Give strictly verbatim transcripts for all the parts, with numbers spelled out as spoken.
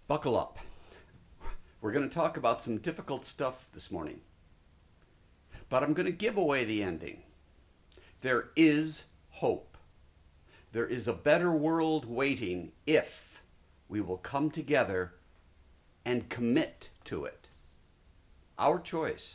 Buckle up. We're going to talk about some difficult stuff this morning. But I'm going to give away the ending. There is hope. There is a better world waiting if we will come together and commit to it. Our choice.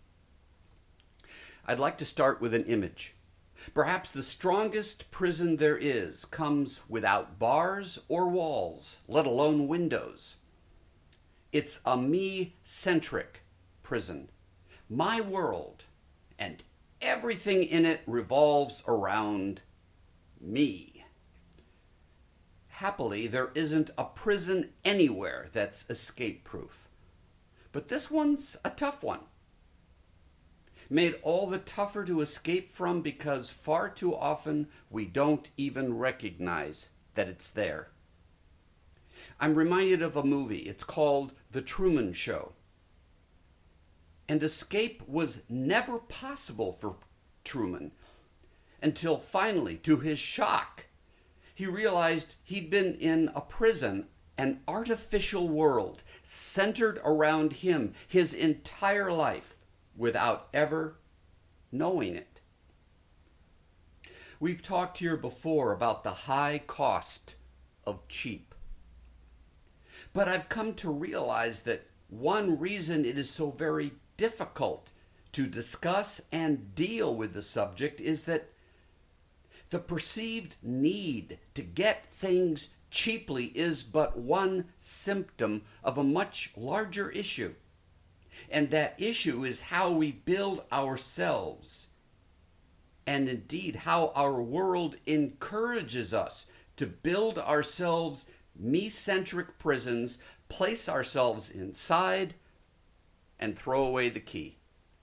I'd like to start with an image. Perhaps the strongest prison there is comes without bars or walls, let alone windows. It's a me-centric prison. My world and everything in it revolves around me. Happily, there isn't a prison anywhere that's escape-proof. But this one's a tough one. Made all the tougher to escape from because far too often we don't even recognize that it's there. I'm reminded of a movie. It's called The Truman Show. And escape was never possible for Truman until finally, to his shock, he realized he'd been in a prison, an artificial world centered around him his entire life, without ever knowing it. We've talked here before about the high cost of cheap. But I've come to realize that one reason it is so very difficult to discuss and deal with the subject is that the perceived need to get things cheaply is but one symptom of a much larger issue. And that issue is how we build ourselves, and indeed how our world encourages us to build ourselves me-centric prisons, place ourselves inside, and throw away the key.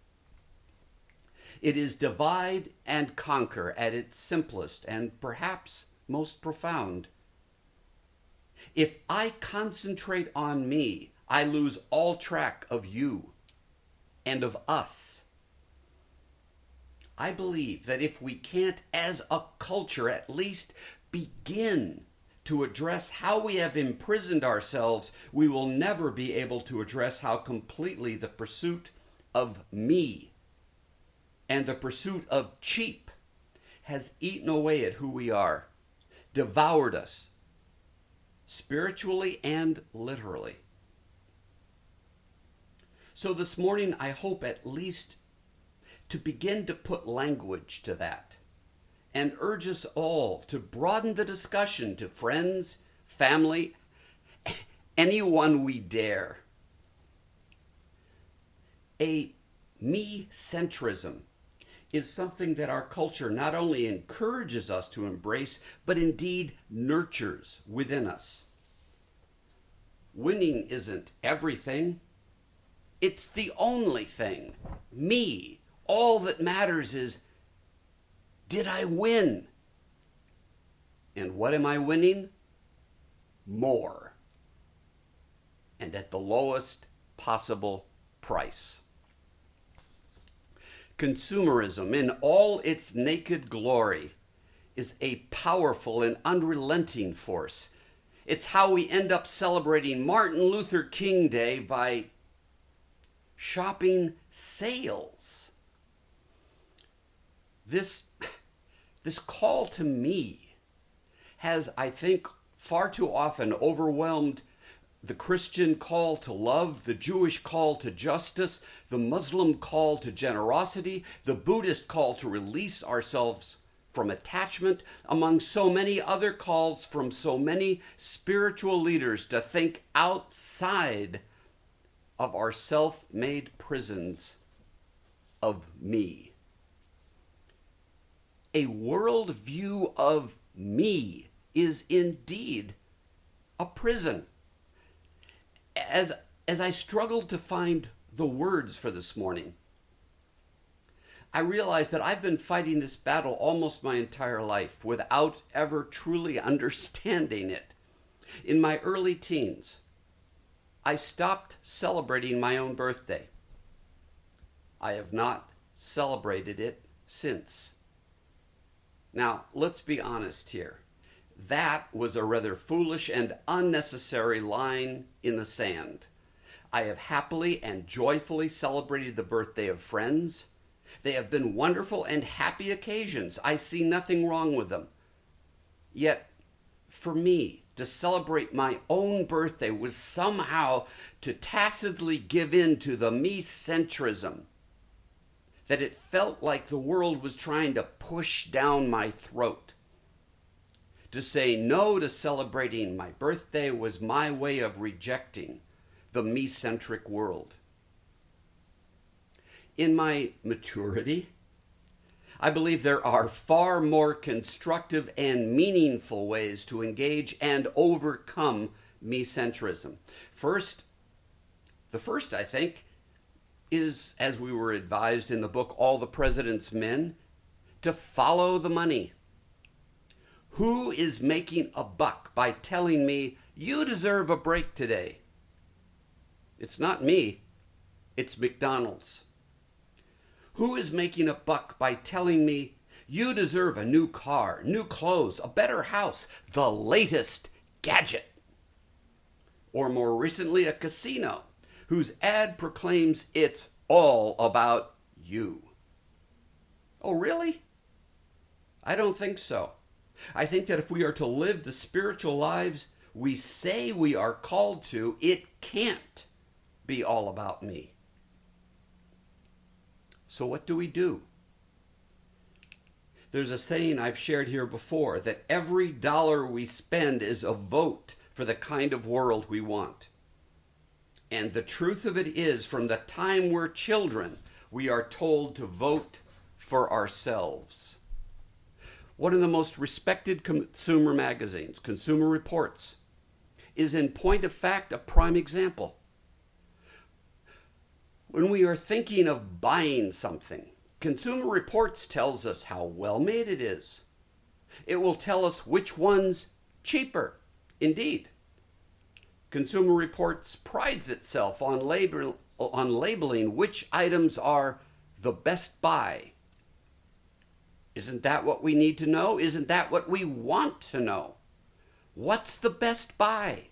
It is divide and conquer at its simplest and perhaps most profound. If I concentrate on me, I lose all track of you and of us. I believe that if we can't, as a culture, at least begin to address how we have imprisoned ourselves, we will never be able to address how completely the pursuit of me and the pursuit of cheap has eaten away at who we are, devoured us, spiritually and literally. So this morning, I hope at least to begin to put language to that and urge us all to broaden the discussion to friends, family, anyone we dare. A me-centrism is something that our culture not only encourages us to embrace, but indeed nurtures within us. Winning isn't everything. It's the only thing. Me. All that matters is, did I win? And what am I winning? More. And at the lowest possible price. Consumerism in all its naked glory is a powerful and unrelenting force. It's how we end up celebrating Martin Luther King Day by shopping sales. This, this call to me has, I think, far too often overwhelmed the Christian call to love, the Jewish call to justice, the Muslim call to generosity, the Buddhist call to release ourselves from attachment, among so many other calls from so many spiritual leaders to think outside of our self-made prisons of me. A worldview of me is indeed a prison. As, as I struggled to find the words for this morning, I realized that I've been fighting this battle almost my entire life without ever truly understanding it. In my early teens, I stopped celebrating my own birthday. I have not celebrated it since. Now, let's be honest here. that was a rather foolish and unnecessary line in the sand. I have happily and joyfully celebrated the birthday of friends. They have been wonderful and happy occasions. I see nothing wrong with them. Yet, for me, to celebrate my own birthday was somehow to tacitly give in to the me-centrism, that it felt like the world was trying to push down my throat. To say no to celebrating my birthday was my way of rejecting the me-centric world. In my maturity, I believe there are far more constructive and meaningful ways to engage and overcome me-centrism. First, the first, I think, is, as we were advised in the book All the President's Men, to follow the money. Who is making a buck by telling me, you deserve a break today? It's not me. It's McDonald's. Who is making a buck by telling me, you deserve a new car, new clothes, a better house, the latest gadget? Or more recently, a casino whose ad proclaims it's all about you. Oh, really? I don't think so. I think that if we are to live the spiritual lives we say we are called to, it can't be all about me. So what do we do? There's a saying I've shared here before, that every dollar we spend is a vote for the kind of world we want. And the truth of it is, from the time we're children, we are told to vote for ourselves. One of the most respected consumer magazines, Consumer Reports, is in point of fact a prime example. When we are thinking of buying something, Consumer Reports tells us how well made it is. It will tell us which one's cheaper. Indeed, Consumer Reports prides itself on, label, on labeling which items are the best buy. Isn't that what we need to know? Isn't that what we want to know? What's the best buy?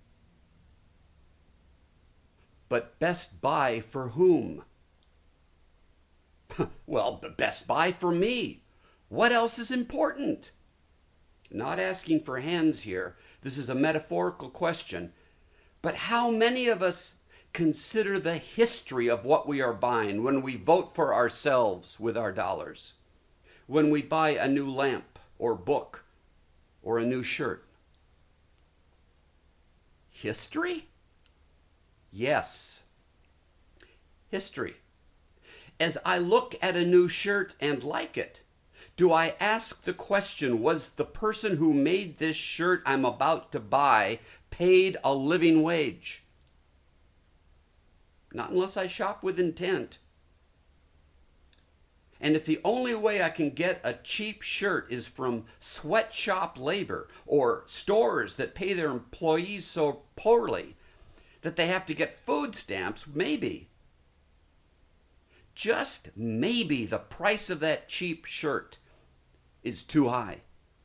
But best buy for whom? Well, the best buy for me. What else is important? Not asking for hands here. This is a metaphorical question. But how many of us consider the history of what we are buying when we vote for ourselves with our dollars? When we buy a new lamp or book or a new shirt? History? Yes. History. As I look at a new shirt and like it, do I ask the question, was the person who made this shirt I'm about to buy paid a living wage? Not unless I shop with intent. And if the only way I can get a cheap shirt is from sweatshop labor or stores that pay their employees so poorly that they have to get food stamps, maybe, just maybe the price of that cheap shirt is too high.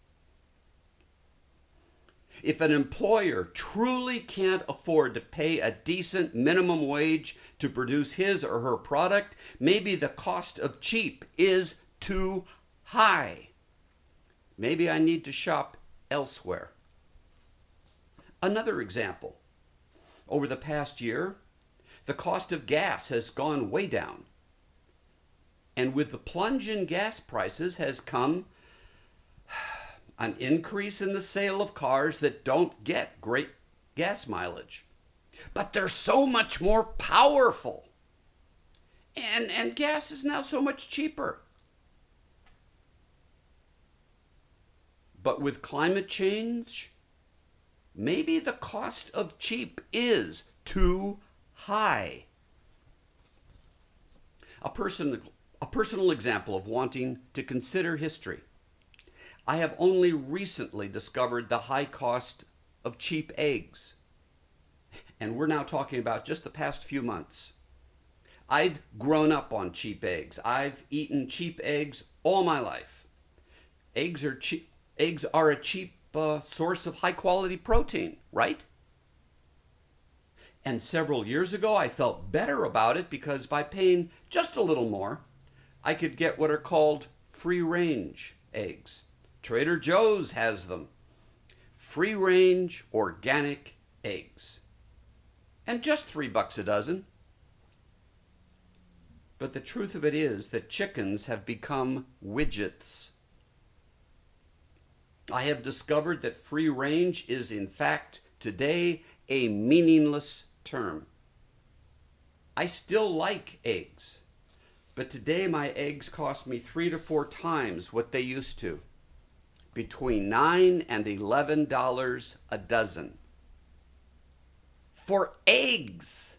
If an employer truly can't afford to pay a decent minimum wage to produce his or her product, maybe the cost of cheap is too high. Maybe I need to shop elsewhere. Another example. Over the past year, the cost of gas has gone way down. And with the plunge in gas prices has come an increase in the sale of cars that don't get great gas mileage. But they're so much more powerful. And, and gas is now so much cheaper. But with climate change, maybe the cost of cheap is too high. A person, a personal example of wanting to consider history. I have only recently discovered the high cost of cheap eggs. And we're now talking about just the past few months. I'd grown up on cheap eggs. I've eaten cheap eggs all my life. Eggs are cheap. Eggs are a cheap a source of high quality protein, right? And several years ago, I felt better about it because by paying just a little more, I could get what are called free range eggs. Trader Joe's has them. Free range organic eggs. And just three bucks a dozen. But the truth of it is that chickens have become widgets. I have discovered that free range is in fact today a meaningless term. I still like eggs, but today my eggs cost me three to four times what they used to, between nine and eleven dollars a dozen. For eggs!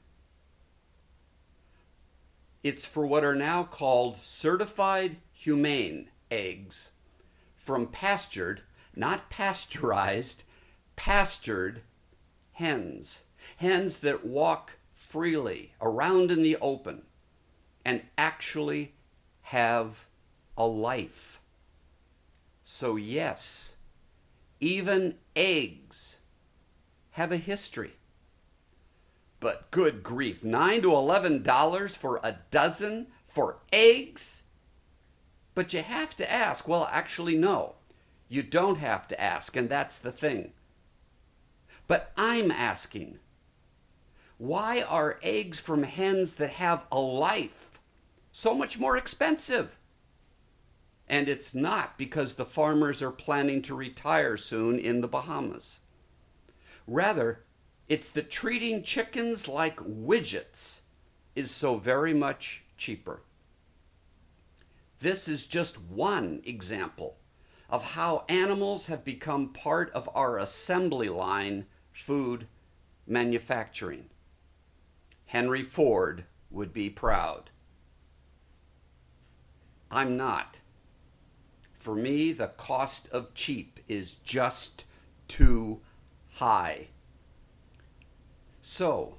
It's for what are now called certified humane eggs from pastured, not pasteurized, pastured hens. Hens that walk freely around in the open and actually have a life. So yes, even eggs have a history. But good grief, nine to eleven dollars for a dozen for eggs? But you have to ask. Well, actually, no. You don't have to ask, and that's the thing. But I'm asking, why are eggs from hens that have a life so much more expensive? And it's not because the farmers are planning to retire soon in the Bahamas. Rather, it's that treating chickens like widgets is so very much cheaper. This is just one example of how animals have become part of our assembly line food manufacturing. Henry Ford would be proud. I'm not. For me, the cost of cheap is just too high. So,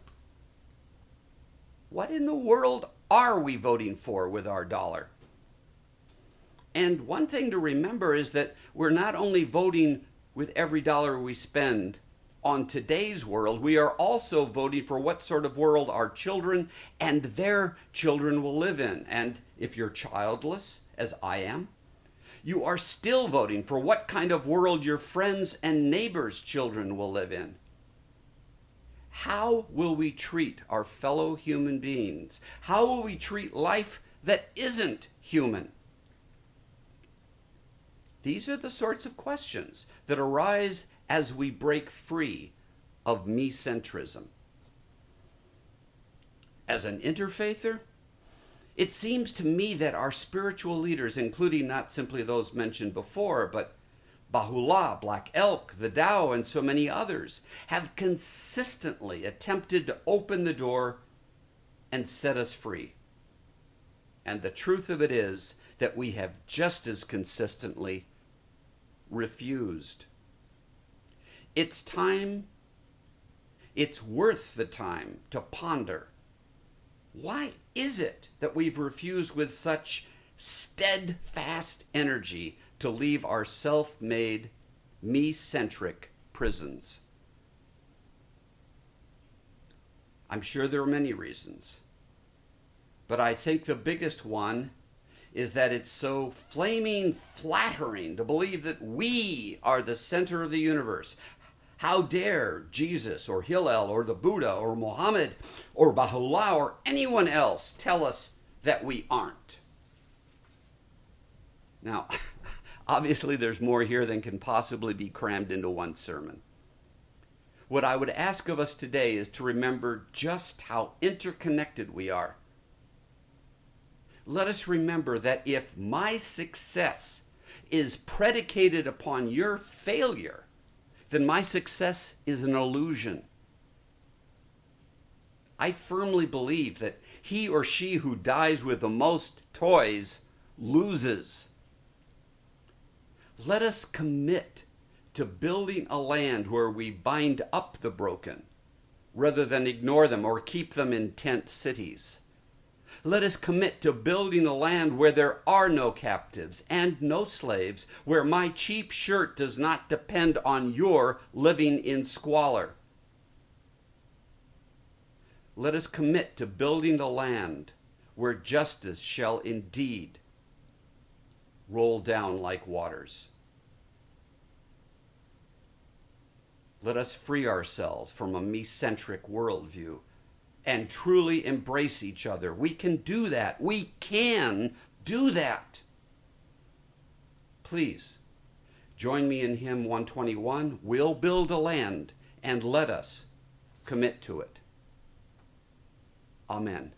what in the world are we voting for with our dollar? And one thing to remember is that we're not only voting with every dollar we spend on today's world, we are also voting for what sort of world our children and their children will live in. And if you're childless, as I am, you are still voting for what kind of world your friends and neighbors' children will live in. How will we treat our fellow human beings? How will we treat life that isn't human? These are the sorts of questions that arise as we break free of me-centrism. As an interfaither, it seems to me that our spiritual leaders, including not simply those mentioned before, but Baha'u'llah, Black Elk, the Tao, and so many others, have consistently attempted to open the door and set us free. And the truth of it is that we have just as consistently refused. It's time, it's worth the time to ponder. Why is it that we've refused with such steadfast energy to leave our self-made, me-centric prisons? I'm sure there are many reasons, but I think the biggest one is that it's so flaming flattering to believe that we are the center of the universe. How dare Jesus or Hillel or the Buddha or Muhammad or Baha'u'llah or anyone else tell us that we aren't? Now, obviously there's more here than can possibly be crammed into one sermon. What I would ask of us today is to remember just how interconnected we are. Let us remember that if my success is predicated upon your failure, then my success is an illusion. I firmly believe that he or she who dies with the most toys loses. Let us commit to building a land where we bind up the broken rather than ignore them or keep them in tent cities. Let us commit to building a land where there are no captives and no slaves, where my cheap shirt does not depend on your living in squalor. Let us commit to building a land where justice shall indeed roll down like waters. Let us free ourselves from a me-centric worldview and truly embrace each other. We can do that. We can do that. Please, join me in hymn one twenty-one. We'll build a land, and let us commit to it. Amen.